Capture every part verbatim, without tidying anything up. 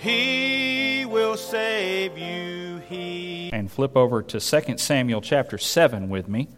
He will save you. He And flip over to Second Samuel chapter seven with me.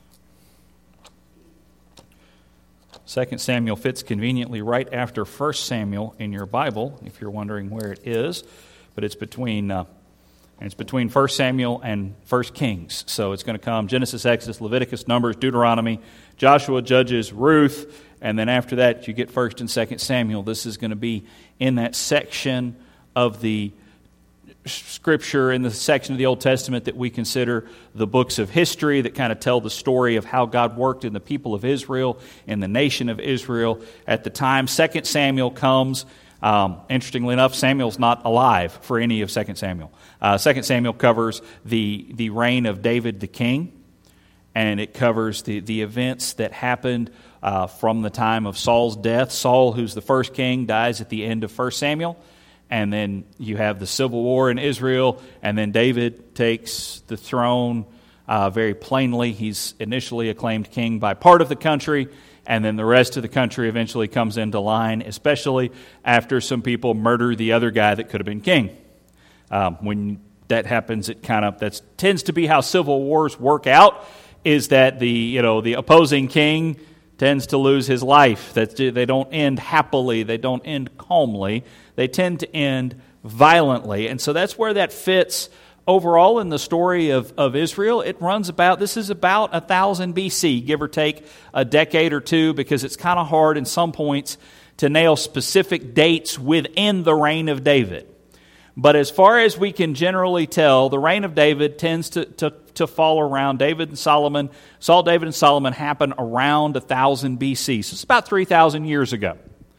Second Samuel fits conveniently right after First Samuel in your Bible, if you're wondering where it is. But it's between uh, it's between First Samuel and First Kings. So it's going to come Genesis, Exodus, Leviticus, Numbers, Deuteronomy, Joshua, Judges, Ruth, and then after that you get First and Second Samuel. This is going to be in that section of the Scripture, in the section of the Old Testament that we consider the books of history that kind of tell the story of how God worked in the people of Israel, in the nation of Israel at the time. Second Samuel comes. Um, interestingly enough, Samuel's not alive for any of Second Samuel. Uh, Second Samuel covers the, the reign of David the king, and it covers the, the events that happened uh, from the time of Saul's death. Saul, who's the first king, dies at the end of First Samuel. And then you have the civil war in Israel, and then David takes the throne uh, very plainly. He's initially acclaimed king by part of the country, and then the rest of the country eventually comes into line, especially after some people murder the other guy that could have been king. Um, when that happens, it kind of that tends to be how civil wars work out. Is that the you know the opposing king tends to lose his life. That they don't end happily. They don't end calmly. They tend to end violently. And so that's where that fits overall in the story of, of Israel. It runs about, this is about one thousand B C, give or take a decade or two, because it's kind of hard in some points to nail specific dates within the reign of David. But as far as we can generally tell, the reign of David tends to, to, to fall around David and Solomon. Saul, David, and Solomon happen around one thousand B C. So it's about three thousand years ago.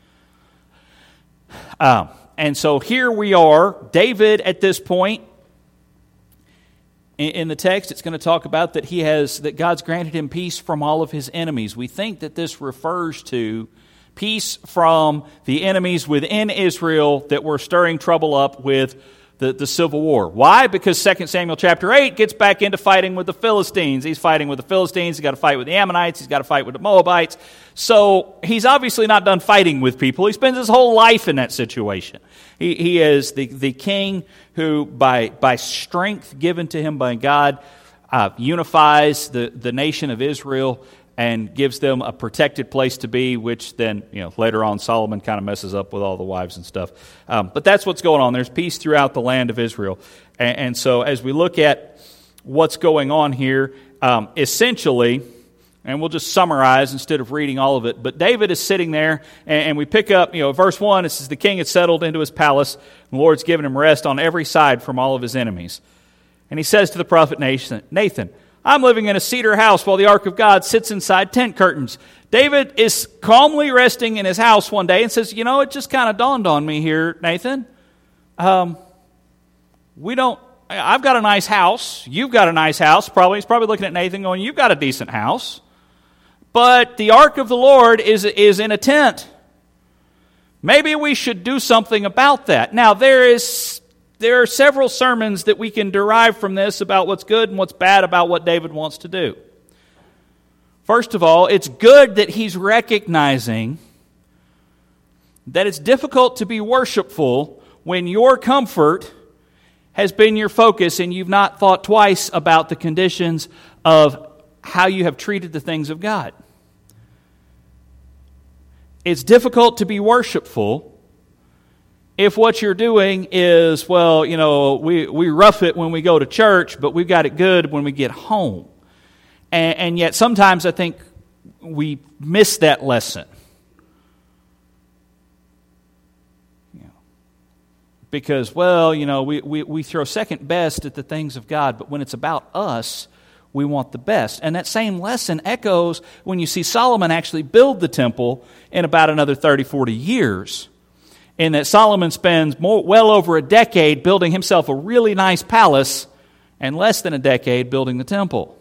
Um, and so here we are. David, at this point, in, in the text, it's going to talk about that he has that God's granted him peace from all of his enemies. We think that this refers to peace from the enemies within Israel that were stirring trouble up with the, the civil war. Why? Because Second Samuel chapter eight gets back into fighting with the Philistines. He's fighting with the Philistines. He's got to fight with the Ammonites. He's got to fight with the Moabites. So he's obviously not done fighting with people. He spends his whole life in that situation. He, he is the, the king who, by, by strength given to him by God, uh, unifies the, the nation of Israel and gives them a protected place to be, which then, you know, later on Solomon kind of messes up with all the wives and stuff. Um, but that's what's going on. There's peace throughout the land of Israel. And, and so as we look at what's going on here, um, essentially, and we'll just summarize instead of reading all of it, but David is sitting there, and, and we pick up, you know, verse one, it says, the king had settled into his palace, and the Lord's given him rest on every side from all of his enemies. And he says to the prophet Nathan, Nathan, I'm living in a cedar house while the ark of God sits inside tent curtains. David is calmly resting in his house one day and says, you know, it just kind of dawned on me here, Nathan. Um, we don't, I've got a nice house. You've got a nice house. Probably he's probably looking at Nathan going, you've got a decent house. But the ark of the Lord is, is in a tent. Maybe we should do something about that. Now, there is There are several sermons that we can derive from this about what's good and what's bad about what David wants to do. First of all, it's good that he's recognizing that it's difficult to be worshipful when your comfort has been your focus and you've not thought twice about the conditions of how you have treated the things of God. It's difficult to be worshipful if what you're doing is, well, you know, we, we rough it when we go to church, but we've got it good when we get home. And, and yet sometimes I think we miss that lesson. You know, because, well, you know, we, we, we throw second best at the things of God, but when it's about us, we want the best. And that same lesson echoes when you see Solomon actually build the temple in about another thirty, forty years. In that Solomon spends more, well over a decade building himself a really nice palace and less than a decade building the temple.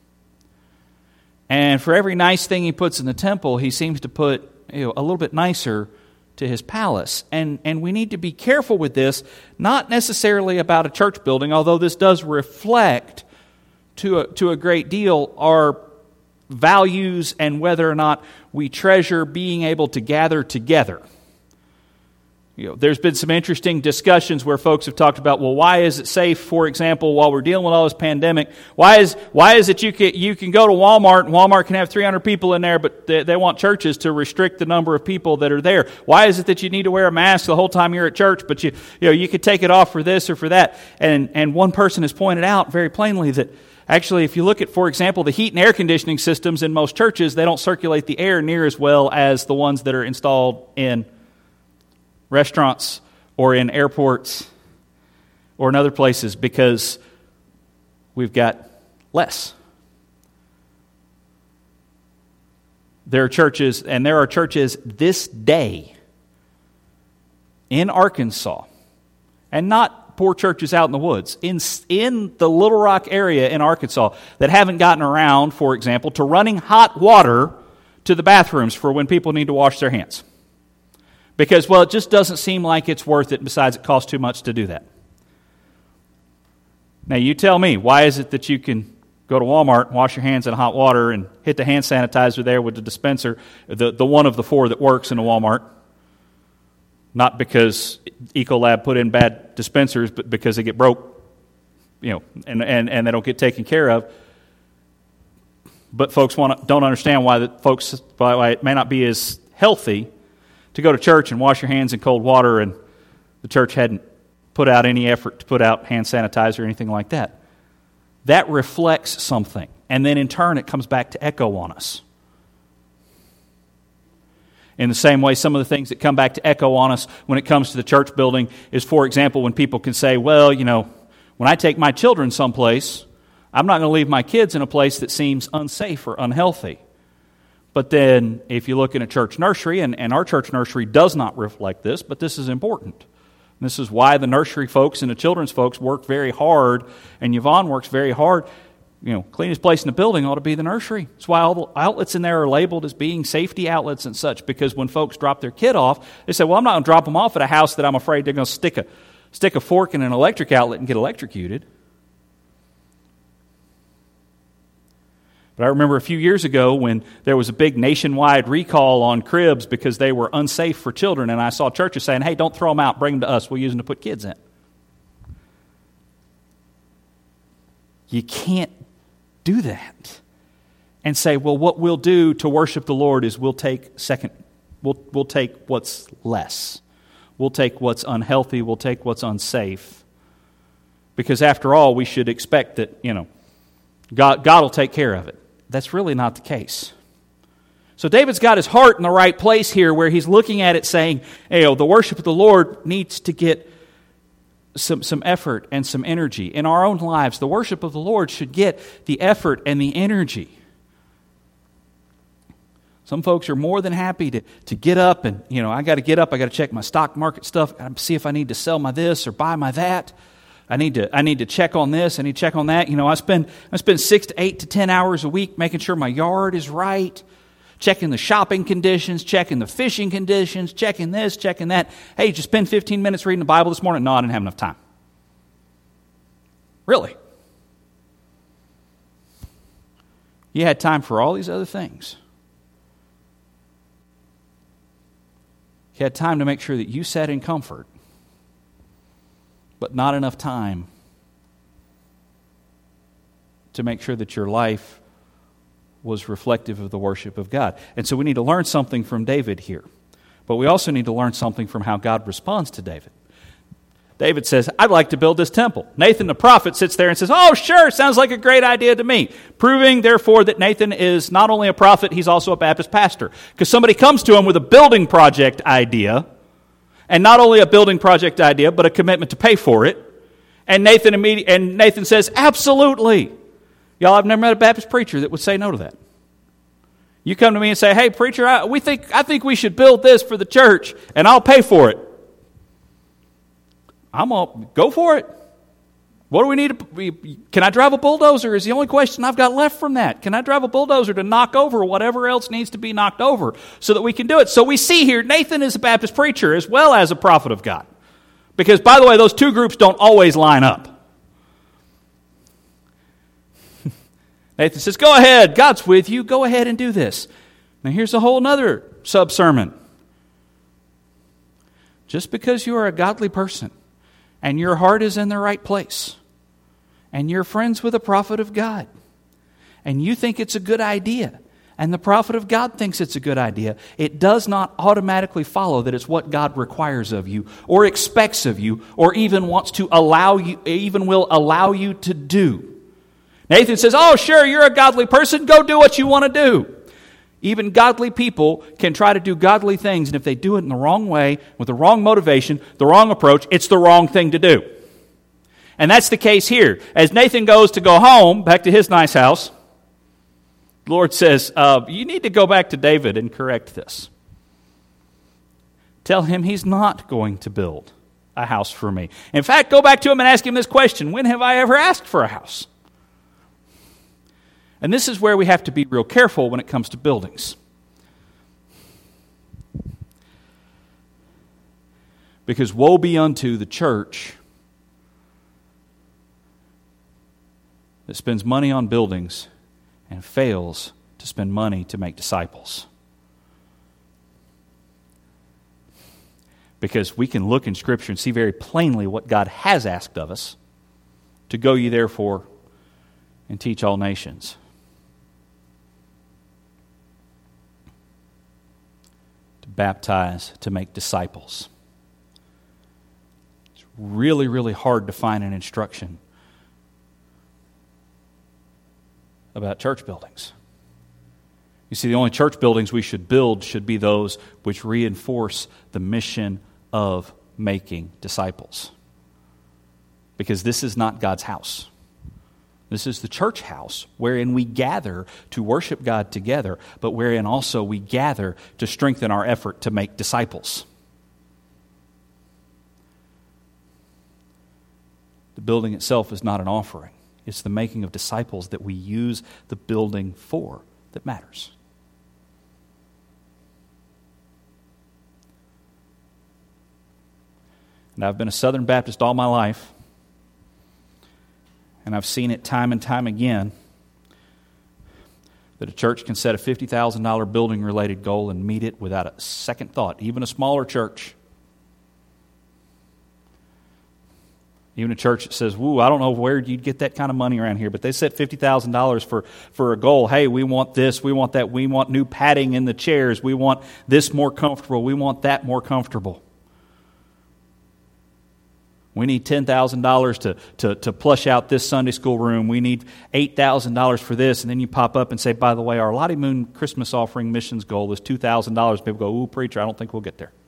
And for every nice thing he puts in the temple, he seems to put, you know, a little bit nicer to his palace. And, and we need to be careful with this, not necessarily about a church building, although this does reflect to a, to a great deal our values and whether or not we treasure being able to gather together. You know, there's been some interesting discussions where folks have talked about, well, why is it safe, for example, while we're dealing with all this pandemic? Why is why is it you can you can go to Walmart and Walmart can have three hundred people in there, but they, they want churches to restrict the number of people that are there? Why is it that you need to wear a mask the whole time you're at church, but you you know you could take it off for this or for that? And and one person has pointed out very plainly that actually, if you look at, for example, the heat and air conditioning systems in most churches, they don't circulate the air near as well as the ones that are installed in restaurants or in airports or in other places because we've got less. There are churches, and there are churches this day in Arkansas, and not poor churches out in the woods, in, in the Little Rock area in Arkansas that haven't gotten around, for example, to running hot water to the bathrooms for when people need to wash their hands. Because, well, it just doesn't seem like it's worth it. Besides, it costs too much to do that. Now, you tell me, why is it that you can go to Walmart and wash your hands in hot water and hit the hand sanitizer there with the dispenser, the, the one of the four that works in a Walmart? Not because Ecolab put in bad dispensers, but because they get broke, you know, and, and, and they don't get taken care of. But folks want don't understand why the folks why it may not be as healthy to go to church and wash your hands in cold water, and the church hadn't put out any effort to put out hand sanitizer or anything like that. That reflects something. And then in turn, it comes back to echo on us. In the same way, some of the things that come back to echo on us when it comes to the church building is, for example, when people can say, well, you know, when I take my children someplace, I'm not going to leave my kids in a place that seems unsafe or unhealthy. But then, if you look in a church nursery, and, and our church nursery does not reflect this, but this is important. And this is why the nursery folks and the children's folks work very hard, and Yvonne works very hard. You know, cleanest place in the building ought to be the nursery. That's why all the outlets in there are labeled as being safety outlets and such, because when folks drop their kid off, they say, well, I'm not going to drop them off at a house that I'm afraid they're going to stick a, stick a fork in an electric outlet and get electrocuted. But I remember a few years ago when there was a big nationwide recall on cribs because they were unsafe for children, and I saw churches saying, hey, don't throw them out, bring them to us, we'll use them to put kids in. You can't do that and say, well, what we'll do to worship the Lord is we'll take second, we'll, we'll take what's less. We'll take what's unhealthy, we'll take what's unsafe. Because after all, we should expect that, you know, God, God will take care of it. That's really not the case. So David's got his heart in the right place here where he's looking at it saying, you know, the worship of the Lord needs to get some, some effort and some energy. In our own lives, the worship of the Lord should get the effort and the energy. Some folks are more than happy to, to get up and, you know, I got to get up, I got to check my stock market stuff, I got to see if I need to sell my this or buy my that. I need to I need to check on this, I need to check on that. You know, I spend I spend six to eight to ten hours a week making sure my yard is right, checking the shopping conditions, checking the fishing conditions, checking this, checking that. Hey, did you spend fifteen minutes reading the Bible this morning? No, I didn't have enough time. Really? You had time for all these other things. You had time to make sure that you sat in comfort, but not enough time to make sure that your life was reflective of the worship of God. And so we need to learn something from David here. But we also need to learn something from how God responds to David. David says, I'd like to build this temple. Nathan the prophet sits there and says, oh, sure, sounds like a great idea to me. Proving, therefore, that Nathan is not only a prophet, he's also a Baptist pastor. Because somebody comes to him with a building project idea, and not only a building project idea, but a commitment to pay for it. And Nathan immedi- and Nathan says, absolutely. Y'all, I've never met a Baptist preacher that would say no to that. You come to me and say, hey, preacher, I, we think I think we should build this for the church, and I'll pay for it. I'm going to go for it. What do we need to... Can I drive a bulldozer is the only question I've got left from that. Can I drive a bulldozer to knock over whatever else needs to be knocked over so that we can do it? So we see here, Nathan is a Baptist preacher as well as a prophet of God. Because, by the way, those two groups don't always line up. Nathan says, go ahead, God's with you, go ahead and do this. Now here's a whole other sub-sermon. Just because you are a godly person and your heart is in the right place and you're friends with a prophet of God and you think it's a good idea and the prophet of God thinks it's a good idea, it does not automatically follow that it's what God requires of you or expects of you or even wants to allow you, even will allow you to do. Nathan says, oh, sure, you're a godly person. Go do what you want to do. Even godly people can try to do godly things, and if they do it in the wrong way, with the wrong motivation, the wrong approach, it's the wrong thing to do. And that's the case here. As Nathan goes to go home, back to his nice house, the Lord says, uh, you need to go back to David and correct this. Tell him he's not going to build a house for me. In fact, go back to him and ask him this question: when have I ever asked for a house? And this is where we have to be real careful when it comes to buildings. Because woe be unto the church that spends money on buildings and fails to spend money to make disciples. Because we can look in Scripture and see very plainly what God has asked of us: to go ye therefore and teach all nations. To baptize, to make disciples. It's really, really hard to find an instruction about church buildings. You see, the only church buildings we should build should be those which reinforce the mission of making disciples. Because this is not God's house. This is the church house wherein we gather to worship God together, but wherein also we gather to strengthen our effort to make disciples. The building itself is not an offering. It's the making of disciples that we use the building for that matters. And I've been a Southern Baptist all my life, and I've seen it time and time again that a church can set a fifty thousand dollars building-related goal and meet it without a second thought, even a smaller church. Even a church that says, woo, I don't know where you'd get that kind of money around here, but they set fifty thousand dollars for, for a goal. Hey, we want this, we want that, we want new padding in the chairs, we want this more comfortable, we want that more comfortable. We need ten thousand dollars to, to, to plush out this Sunday school room. We need eight thousand dollars for this. And then you pop up and say, by the way, our Lottie Moon Christmas offering missions goal is two thousand dollars. People go, ooh, preacher, I don't think we'll get there.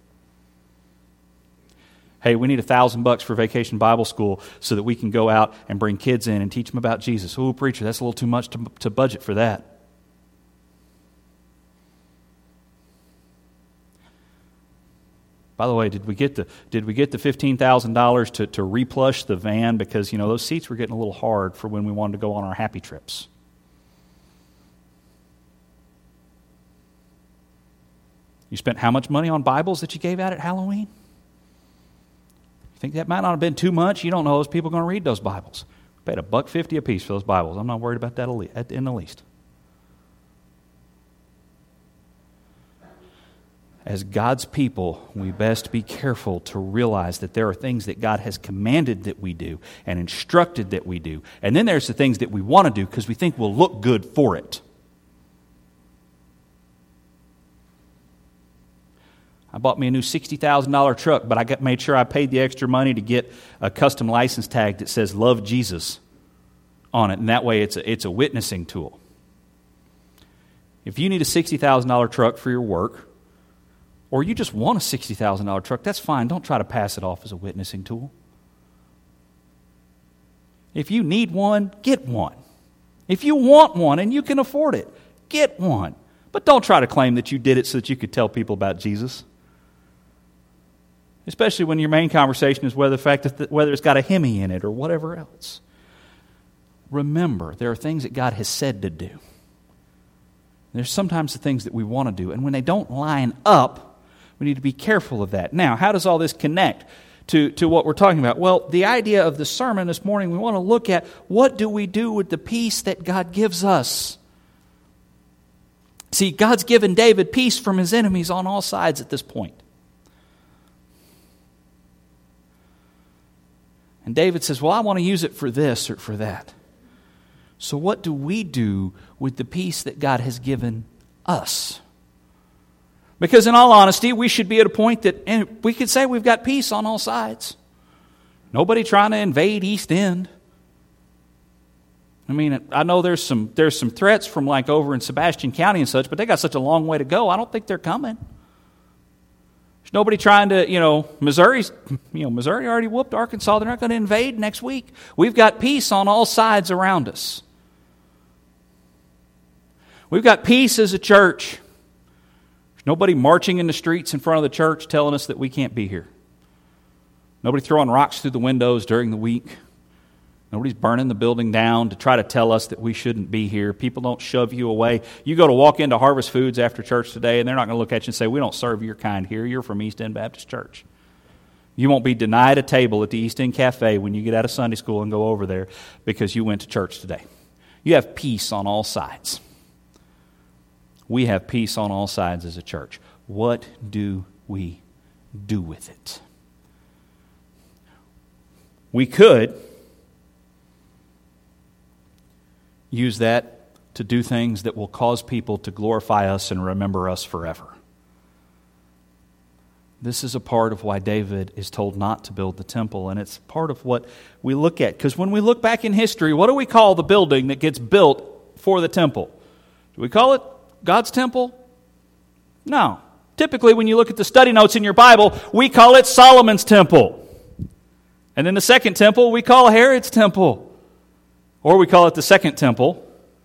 Hey, we need a thousand bucks for Vacation Bible School so that we can go out and bring kids in and teach them about Jesus. Ooh, preacher, that's a little too much to, to budget for that. By the way, did we get the did we get the fifteen thousand dollars to to replush the van because you know those seats were getting a little hard for when we wanted to go on our happy trips? You spent how much money on Bibles that you gave out at Halloween? Think that might not have been too much? You don't know those people are going to read those Bibles. We paid a buck fifty a piece for those Bibles. I'm not worried about that in the least. As God's people, we best be careful to realize that there are things that God has commanded that we do and instructed that we do. And then there's the things that we want to do because we think we'll look good for it. I bought me a new sixty thousand dollars truck, but I got made sure I paid the extra money to get a custom license tag that says Love Jesus on it. And that way it's a, it's a witnessing tool. If you need a sixty thousand dollars truck for your work, or you just want a sixty thousand dollars truck, that's fine. Don't try to pass it off as a witnessing tool. If you need one, get one. If you want one and you can afford it, get one. But don't try to claim that you did it so that you could tell people about Jesus. Especially when your main conversation is whether the fact that whether it's got a Hemi in it or whatever else. Remember, there are things that God has said to do. There's sometimes the things that we want to do, and when they don't line up, we need to be careful of that. Now, how does all this connect to, to what we're talking about? Well, the idea of the sermon this morning, we want to look at what do we do with the peace that God gives us. See, God's given David peace from his enemies on all sides at this point. And David says, well, I want to use it for this or for that. So what do we do with the peace that God has given us? Because in all honesty, we should be at a point that and we could say we've got peace on all sides. Nobody trying to invade East End. I mean, I know there's some there's some threats from like over in Sebastian County and such, but they got such a long way to go. I don't think they're coming. There's nobody trying to, you know, Missouri's, you know, Missouri already whooped Arkansas. They're not going to invade next week. We've got peace on all sides around us. We've got peace as a church. There's nobody marching in the streets in front of the church telling us that we can't be here. Nobody throwing rocks through the windows during the week. Nobody's burning the building down to try to tell us that we shouldn't be here. People don't shove you away. You go to walk into Harvest Foods after church today, and they're not going to look at you and say, we don't serve your kind here. You're from East End Baptist Church. You won't be denied a table at the East End Cafe when you get out of Sunday school and go over there because you went to church today. You have peace on all sides. We have peace on all sides as a church. What do we do with it? We could use that to do things that will cause people to glorify us and remember us forever. This is a part of why David is told not to build the temple, and it's part of what we look at. Because when we look back in history, what do we call the building that gets built for the temple? Do we call it God's temple? No. Typically, when you look at the study notes in your Bible, we call it Solomon's temple. And then the second temple, we call Herod's temple. Or we call it the second temple.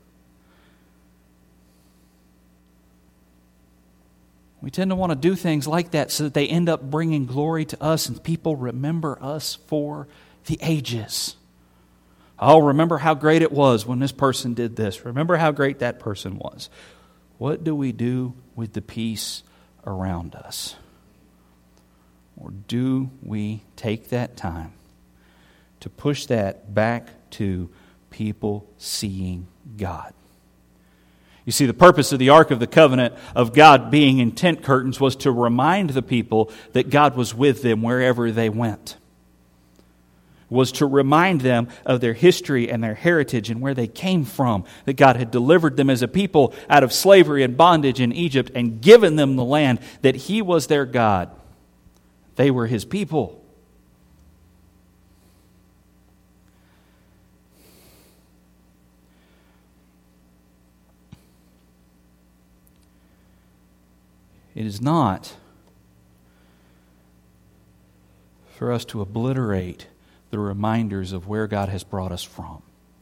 We tend to want to do things like that so that they end up bringing glory to us and people remember us for the ages. Oh, remember how great it was when this person did this. Remember how great that person was. What do we do with the peace around us? Or do we take that time to push that back to people seeing God? You see, the purpose of the Ark of the Covenant of God being in tent curtains was to remind the people that God was with them wherever they went. Was to remind them of their history and their heritage and where they came from. That God had delivered them as a people out of slavery and bondage in Egypt and given them the land. That He was their God. They were His people. It is not for us to obliterate the reminders of where God has brought us from.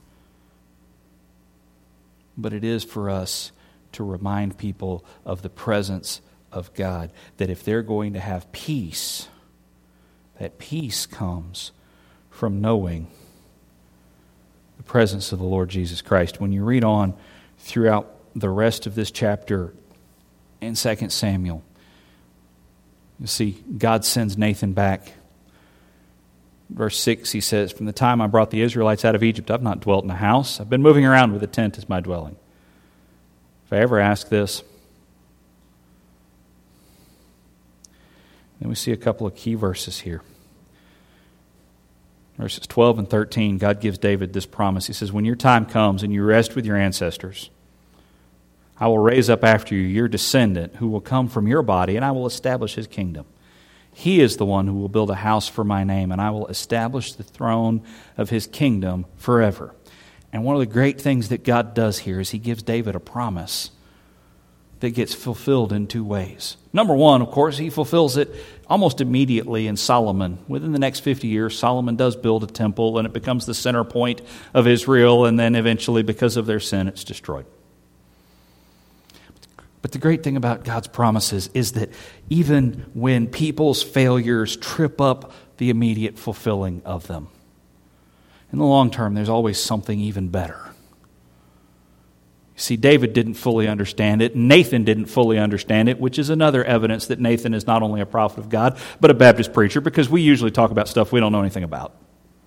But it is for us to remind people of the presence of God. That if they're going to have peace, that peace comes from knowing the presence of the Lord Jesus Christ. When you read on throughout the rest of this chapter in Second Samuel, you see God sends Nathan back. Verse six, he says, from the time I brought the Israelites out of Egypt, I've not dwelt in a house. I've been moving around with a tent as my dwelling. If I ever ask this, then we see a couple of key verses here. Verses twelve and thirteen, God gives David this promise. He says, when your time comes and you rest with your ancestors, I will raise up after you your descendant who will come from your body, and I will establish his kingdom. He is the one who will build a house for my name, and I will establish the throne of his kingdom forever. And one of the great things that God does here is He gives David a promise that gets fulfilled in two ways. Number one, of course, He fulfills it almost immediately in Solomon. Within the next fifty years, Solomon does build a temple, and it becomes the center point of Israel, and then eventually, because of their sin, it's destroyed. But the great thing about God's promises is that even when people's failures trip up the immediate fulfilling of them, in the long term, there's always something even better. You see, David didn't fully understand it. Nathan didn't fully understand it, which is another evidence that Nathan is not only a prophet of God, but a Baptist preacher, because we usually talk about stuff we don't know anything about.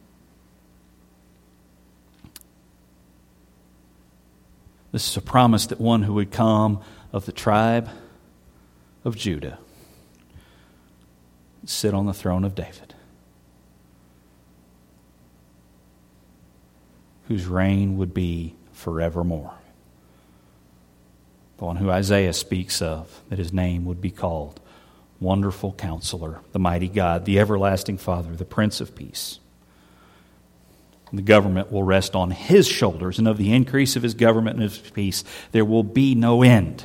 This is a promise that one who would come of the tribe of Judah sit on the throne of David. whose reign would be forevermore. The one who Isaiah speaks of, that his name would be called Wonderful Counselor, the Mighty God, the Everlasting Father, the Prince of Peace. The government will rest on his shoulders, and of the increase of his government and his peace, there will be no end.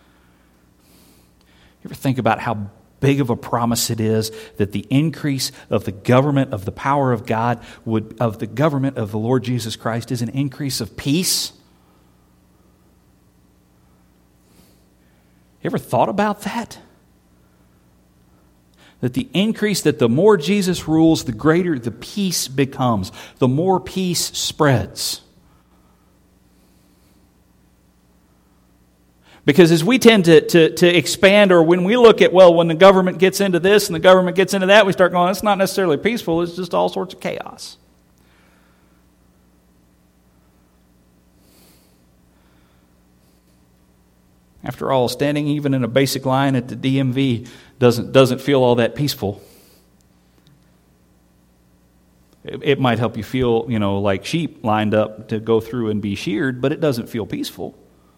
You ever think about how big of a promise it is that the increase of the government of the power of God, would of the government of the Lord Jesus Christ, is an increase of peace? You ever thought about that? That the increase, that the more Jesus rules, the greater the peace becomes. The more peace spreads. Because as we tend to, to, to expand, or when we look at, well, when the government gets into this and the government gets into that, we start going, it's not necessarily peaceful, it's just all sorts of chaos. After all, standing even in a basic line at the D M V doesn't, doesn't feel all that peaceful. It, it might help you feel, you know, like sheep lined up to go through and be sheared, but it doesn't feel peaceful.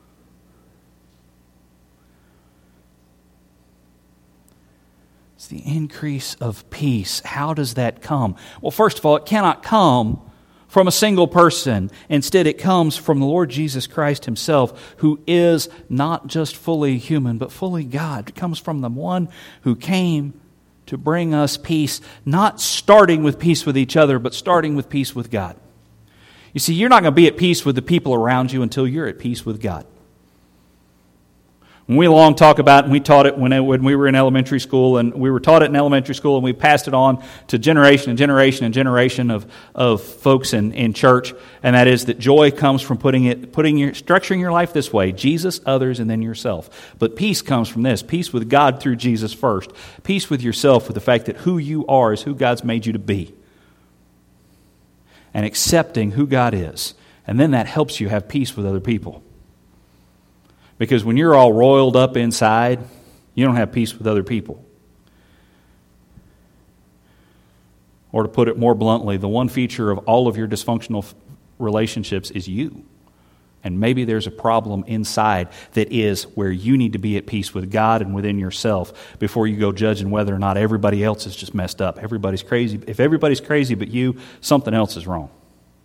It's the increase of peace. How does that come? Well, first of all, it cannot come from a single person. Instead, it comes from the Lord Jesus Christ himself, who is not just fully human, but fully God. It comes from the one who came to bring us peace, not starting with peace with each other, but starting with peace with God. You see, you're not going to be at peace with the people around you until you're at peace with God. When we long talk about, and we taught it when, it when we were in elementary school, and we were taught it in elementary school, and we passed it on to generation and generation and generation of, of folks in, in church, and that is that joy comes from putting it, putting your, structuring your life this way: Jesus, others, and then yourself. But peace comes from this: peace with God through Jesus first, peace with yourself with the fact that who you are is who God's made you to be, and accepting who God is, and then that helps you have peace with other people. Because when you're all roiled up inside, you don't have peace with other people. Or to put it more bluntly, the one feature of all of your dysfunctional relationships is you. And maybe there's a problem inside that is where you need to be at peace with God and within yourself before you go judging whether or not everybody else is just messed up. Everybody's crazy. If everybody's crazy but you, something else is wrong.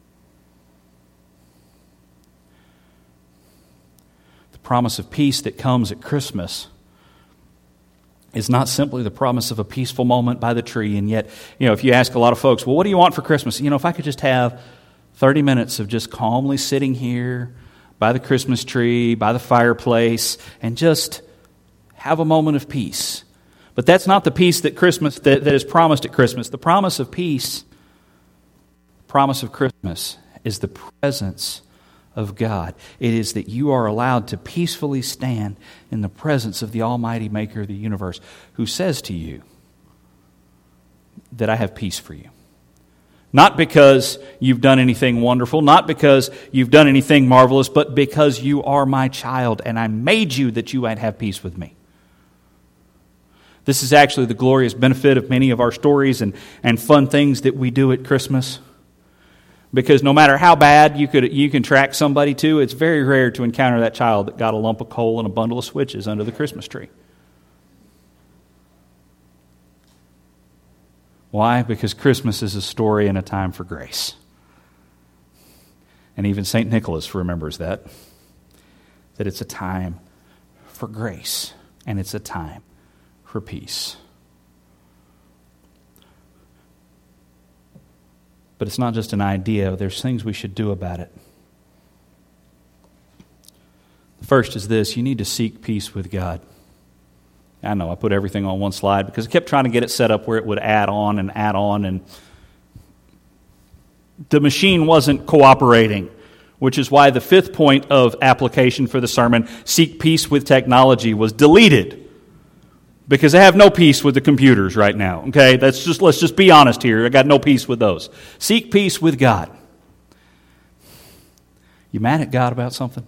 Promise of peace that comes at Christmas is not simply the promise of a peaceful moment by the tree. And yet, you know, if you ask a lot of folks, well, what do you want for Christmas? You know, if I could just have thirty minutes of just calmly sitting here by the Christmas tree, by the fireplace, and just have a moment of peace. But that's not the peace that Christmas that, that is promised at Christmas. The promise of peace, the promise of Christmas, is the presence of God. It is that you are allowed to peacefully stand in the presence of the Almighty Maker of the universe, who says to you that I have peace for you. Not because you've done anything wonderful, not because you've done anything marvelous, but because you are my child and I made you that you might have peace with me. This is actually the glorious benefit of many of our stories and, and fun things that we do at Christmas. Because no matter how bad you could you can track somebody to, it's very rare to encounter that child that got a lump of coal and a bundle of switches under the Christmas tree. Why? Because Christmas is a story and a time for grace. And even Saint Nicholas remembers that. That it's a time for grace and it's a time for peace. But it's not just an idea. There's things we should do about it. The first is this: you need to seek peace with God. I know I put everything on one slide because I kept trying to get it set up where it would add on and add on, and the machine wasn't cooperating, which is why the fifth point of application for the sermon, seek peace with technology, was deleted. Because I have no peace with the computers right now. Okay, that's just let's just be honest here. I got no peace with those. Seek peace with God. You mad at God about something?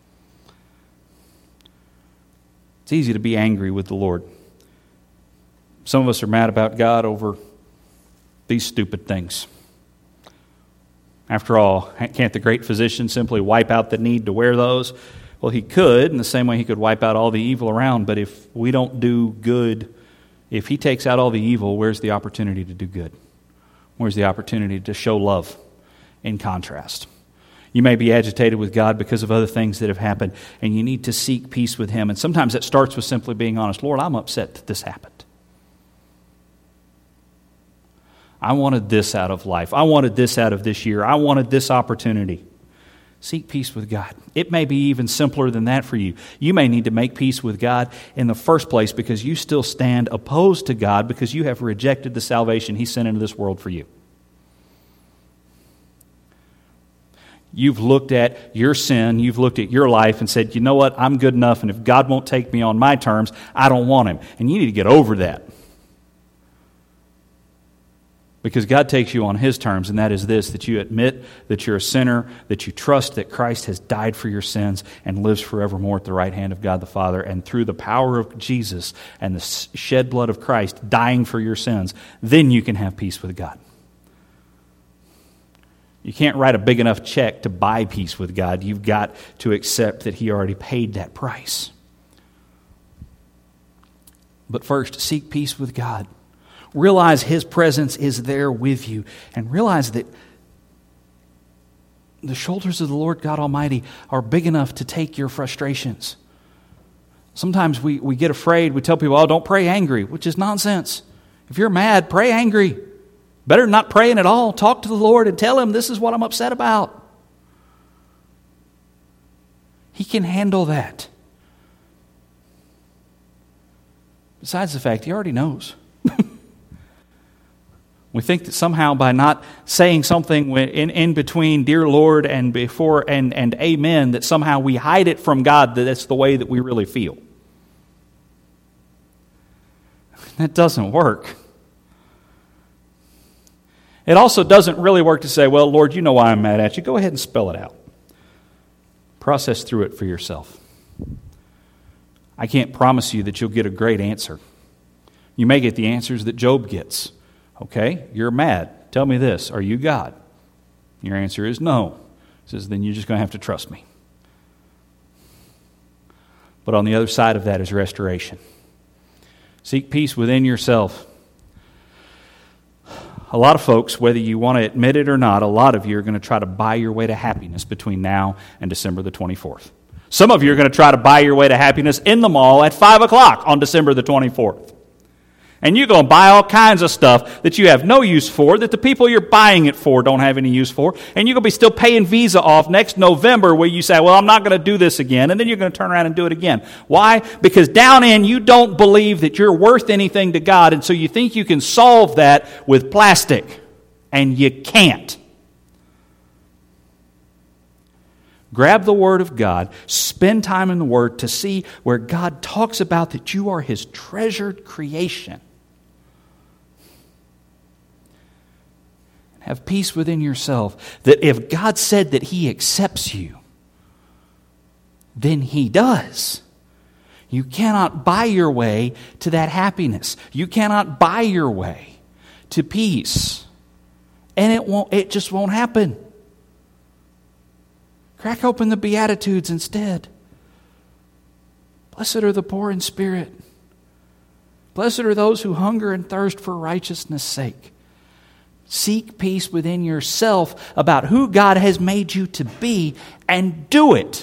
It's easy to be angry with the Lord. Some of us are mad about God over these stupid things. After all, can't the great physician simply wipe out the need to wear those? Well, he could, in the same way he could wipe out all the evil around. But if we don't do good, if he takes out all the evil, where's the opportunity to do good? Where's the opportunity to show love in contrast? You may be agitated with God because of other things that have happened, and you need to seek peace with Him. And sometimes it starts with simply being honest. Lord, I'm upset that this happened. I wanted this out of life. I wanted this out of this year. I wanted this opportunity. Seek peace with God. It may be even simpler than that for you. You may need to make peace with God in the first place because you still stand opposed to God because you have rejected the salvation He sent into this world for you. You've looked at your sin, you've looked at your life and said, you know what, I'm good enough, and if God won't take me on my terms, I don't want Him. And you need to get over that. Because God takes you on His terms, and that is this, that you admit that you're a sinner, that you trust that Christ has died for your sins and lives forevermore at the right hand of God the Father, and through the power of Jesus and the shed blood of Christ dying for your sins, then you can have peace with God. You can't write a big enough check to buy peace with God. You've got to accept that He already paid that price. But first, seek peace with God. Realize His presence is there with you. And realize that the shoulders of the Lord God Almighty are big enough to take your frustrations. Sometimes we, we get afraid. We tell people, oh, don't pray angry, which is nonsense. If you're mad, pray angry. Better than not praying at all. Talk to the Lord and tell Him, this is what I'm upset about. He can handle that. Besides the fact, He already knows. We think that somehow by not saying something in, in between dear Lord and before and, and amen, that somehow we hide it from God, that that's the way that we really feel. That doesn't work. It also doesn't really work to say, well, Lord, you know why I'm mad at you. Go ahead and spell it out. Process through it for yourself. I can't promise you that you'll get a great answer. You may get the answers that Job gets. Okay, you're mad. Tell me this. Are you God? Your answer is no. He says, then you're just going to have to trust me. But on the other side of that is restoration. Seek peace within yourself. A lot of folks, whether you want to admit it or not, a lot of you are going to try to buy your way to happiness between now and December the twenty-fourth. Some of you are going to try to buy your way to happiness in the mall at five o'clock on December the twenty-fourth. And you're going to buy all kinds of stuff that you have no use for, that the people you're buying it for don't have any use for, and you're going to be still paying Visa off next November where you say, well, I'm not going to do this again, and then you're going to turn around and do it again. Why? Because down in you don't believe that you're worth anything to God, and so you think you can solve that with plastic, and you can't. Grab the Word of God, spend time in the Word to see where God talks about that you are His treasured creation. Have peace within yourself that if God said that He accepts you, then He does. You cannot buy your way to that happiness. You cannot buy your way to peace. And it won't, it just won't happen. Crack open the Beatitudes instead. Blessed are the poor in spirit. Blessed are those who hunger and thirst for righteousness' sake. Seek peace within yourself about who God has made you to be and do it.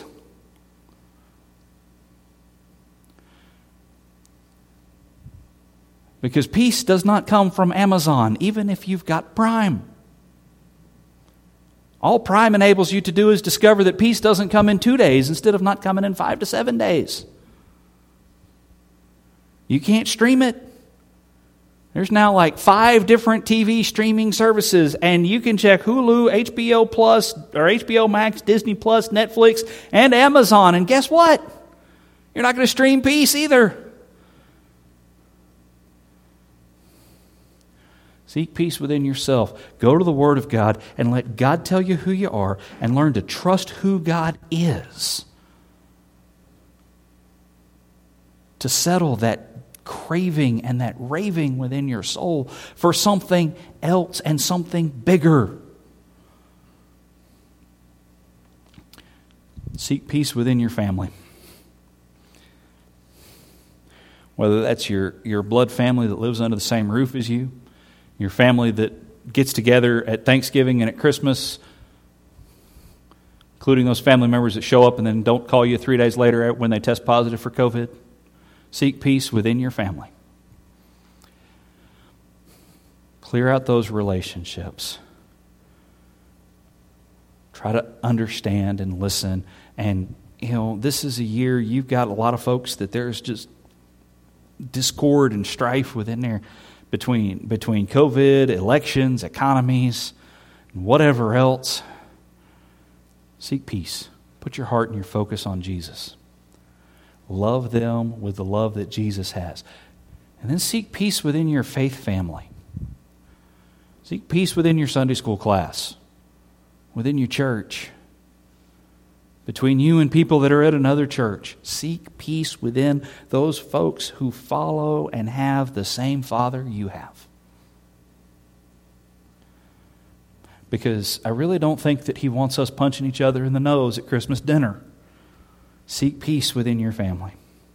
Because peace does not come from Amazon, even if you've got Prime. All Prime enables you to do is discover that peace doesn't come in two days instead of not coming in five to seven days. You can't stream it. There's now like five different T V streaming services, and you can check Hulu, H B O Plus, or H B O Max, Disney Plus, Netflix, and Amazon. And guess what? You're not going to stream peace either. Seek peace within yourself. Go to the Word of God and let God tell you who you are and learn to trust who God is. To settle that craving and that raving within your soul for something else and something bigger. Seek peace within your family. Whether that's your, your blood family that lives under the same roof as you, your family that gets together at Thanksgiving and at Christmas, including those family members that show up and then don't call you three days later when they test positive for COVID. Seek peace within your family. Clear out those relationships. Try to understand and listen. And, you know, this is a year you've got a lot of folks that there's just discord and strife within there between, between COVID, elections, economies, and whatever else. Seek peace. Put your heart and your focus on Jesus. Love them with the love that Jesus has. And then seek peace within your faith family. Seek peace within your Sunday school class, within your church, between you and people that are at another church. Seek peace within those folks who follow and have the same Father you have. Because I really don't think that He wants us punching each other in the nose at Christmas dinner. Seek peace within your family.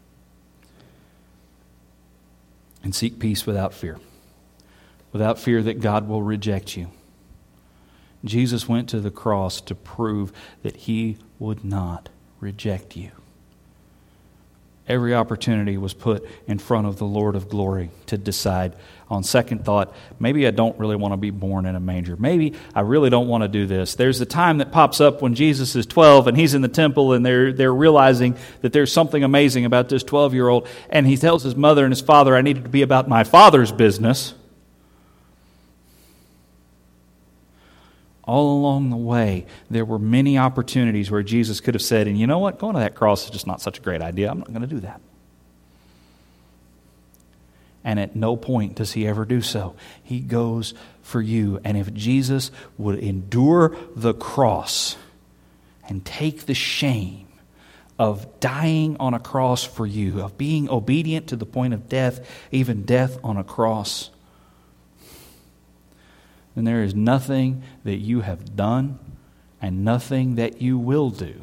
And seek peace without fear. Without fear that God will reject you. Jesus went to the cross to prove that He would not reject you. Every opportunity was put in front of the Lord of glory to decide, on second thought, maybe I don't really want to be born in a manger. Maybe I really don't want to do this. There's a time that pops up when Jesus is twelve and he's in the temple and they're, they're realizing that there's something amazing about this twelve-year-old. And he tells his mother and his father, I need it to be about my Father's business. All along the way, there were many opportunities where Jesus could have said, and you know what, going to that cross is just not such a great idea. I'm not going to do that. And at no point does He ever do so. He goes for you. And if Jesus would endure the cross and take the shame of dying on a cross for you, of being obedient to the point of death, even death on a cross, then there is nothing that you have done and nothing that you will do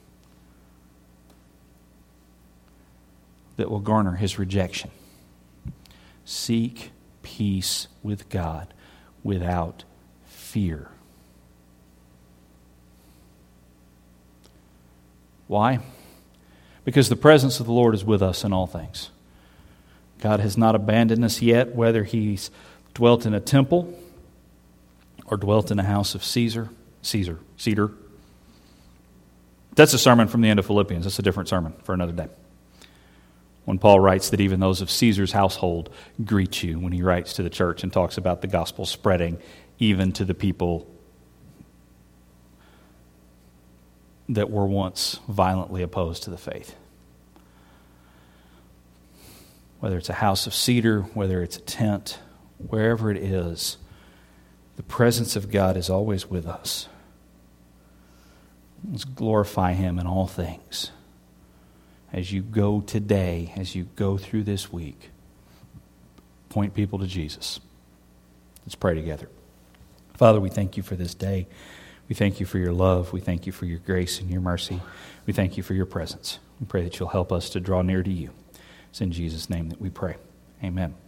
that will garner His rejection. Seek peace with God without fear. Why? Because the presence of the Lord is with us in all things. God has not abandoned us yet, whether He's dwelt in a temple or dwelt in the house of Caesar, Caesar, Cedar. That's a sermon from the end of Philippians. That's a different sermon for another day. When Paul writes that even those of Caesar's household greet you, when he writes to the church and talks about the gospel spreading even to the people that were once violently opposed to the faith. Whether it's a house of cedar, whether it's a tent, wherever it is, the presence of God is always with us. Let's glorify Him in all things. As you go today, as you go through this week, point people to Jesus. Let's pray together. Father, we thank You for this day. We thank You for Your love. We thank You for Your grace and Your mercy. We thank You for Your presence. We pray that You'll help us to draw near to You. It's in Jesus' name that we pray. Amen.